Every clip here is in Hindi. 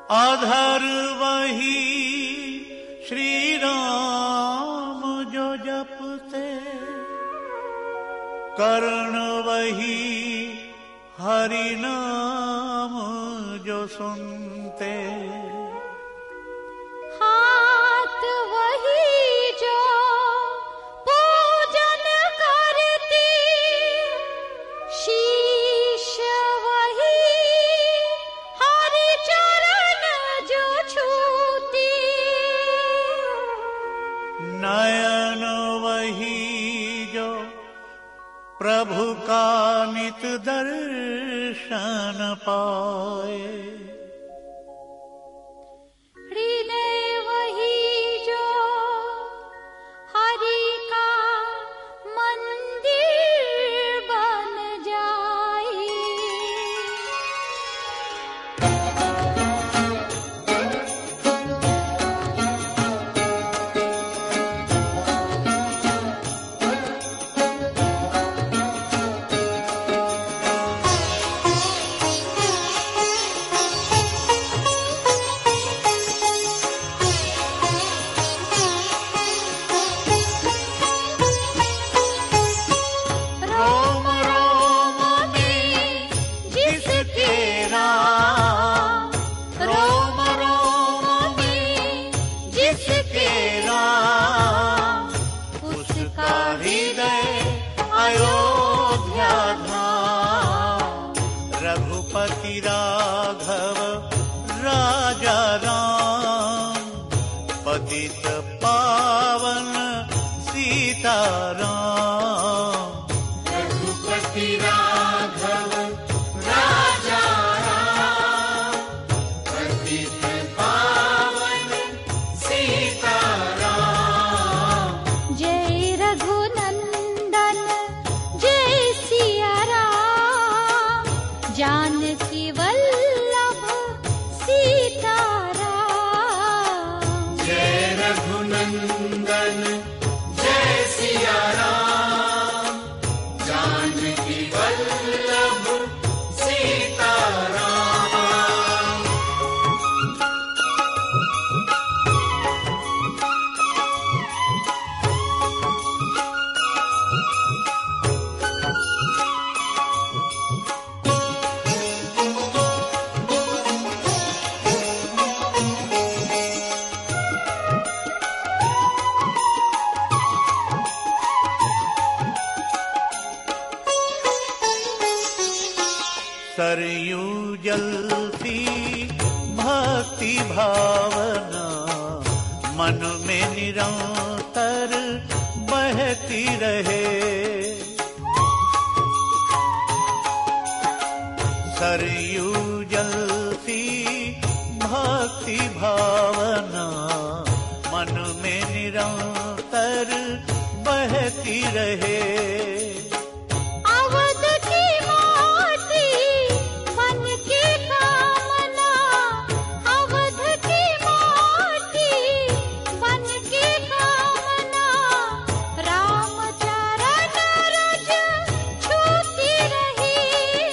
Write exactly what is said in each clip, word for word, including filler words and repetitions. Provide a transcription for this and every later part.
अधर वही श्री राम जो जपते, कर्ण वही हरि नाम जो सुनते, हाथ वही जो पूजन करती, शीश वही हरि चरण जो छूती, नयन वही जो प्रभु का नित दर्शन पाए, हृदय वही जो हरि का मंदिर बन जाए। रोम रोम में जिसके राम, रोम रोम में जिसके राम, उसका हृदय अयोध्या धाम, रघुपति राघव राजा राम, पतित पावन सीताराम। रघुपति राघव राजा राम, पतित पावन सीताराम। जय रघुनंदन जय सिया राम, जानकी वल्लभ सीताराम। जय रघुनंदन जय सिया राम, जानकी वल्लभ सीताराम। सरयू जलती भक्ति भावना, मन में निरंतर बहती रहे। सरयू जलती भक्ति भावना, मन में निरंतर बहती रहे। अवध की माटी मन की कामना, अवध की माटी मन की कामना, राम चरण रज छूती रही।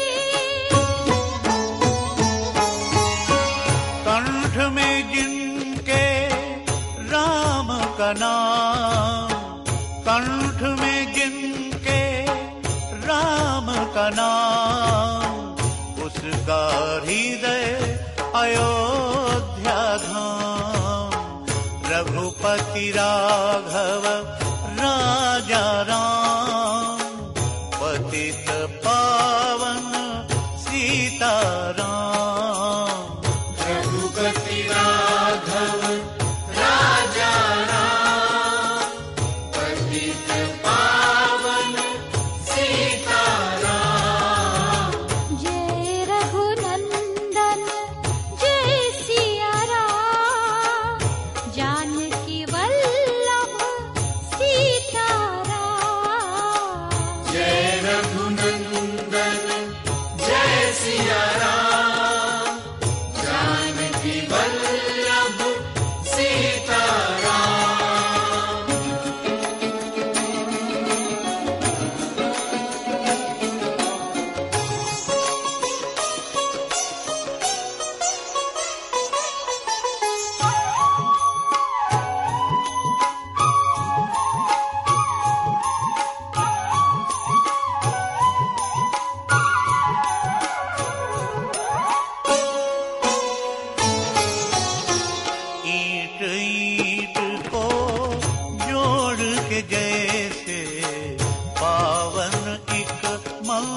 कंठ में जिनके राम का नाम, कंठ में जिनके राम का नाम, उसका हृदय अयोध्या धाम, रघुपति राघव राजा राम, पतित पावन सीताराम। रघुपति राघव राजा राम, पतित पावन सीताराम। जय रघुनंदन जय सिया राम, जानकी वल्लभ सीताराम। जय रघुनंदन जय सिया राम,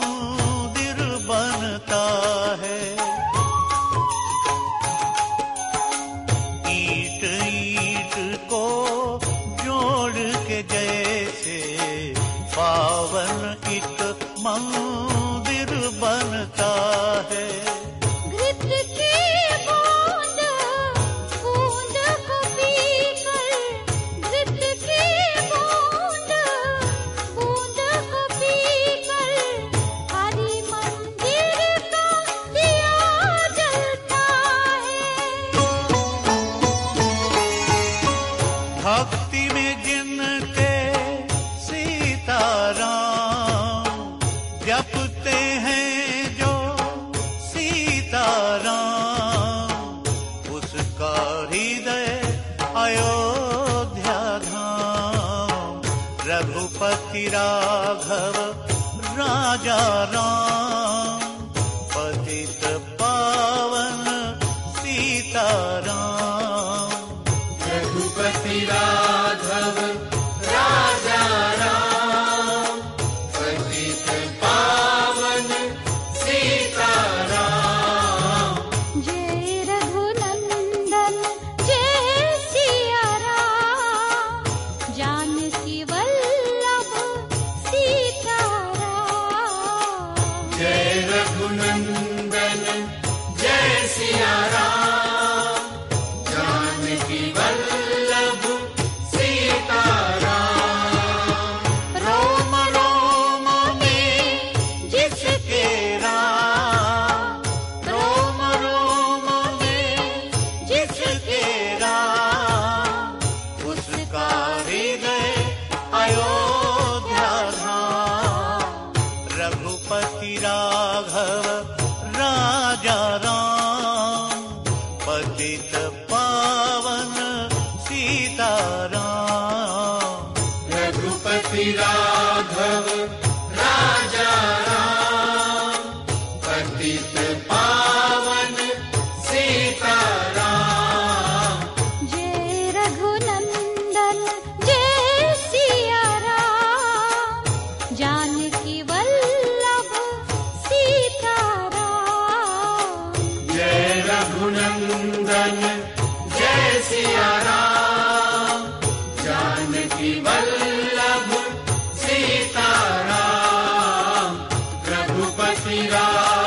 मंदिर बनता है। ईट ईट को जोड़ के जैसे पावन एक मंदिर बनता है। घृत की बूंद बूंद को पीकर, घृत की बूंद बूंद को पीकर हरि मंदिर का दिया जलता है। भक्ति में जिनके सीताराम जपते हैं जो सीताराम, उसका हृदय अयोध्या धाम। रघुपति राघव राजा राम, पतित पावन सीताराम। रघुपति राघव राजा राम, पतित पावन सीताराम। जय रघुनंदन जय सिया राम, जानकी वल्लभ सीताराम। जय रघुनंदन जय सिया राम, जानकी वल्लभ सीताराम। रोम रोम में जिसके राम, रोम रोम में जिसके राम, उसका हृदय अयोध्या धाम। रघुपति राघव राजा राम, पतित पावन सीताराम। रघुपति राघव राजा राम, पतित पावन सीताराम। जय रघुनंदन जय सिया राम, जानकी वल्लभ सीताराम। जय रघुनंदन जय सिया राम, जानकी वल्लभ सीताराम। रघुपति राघव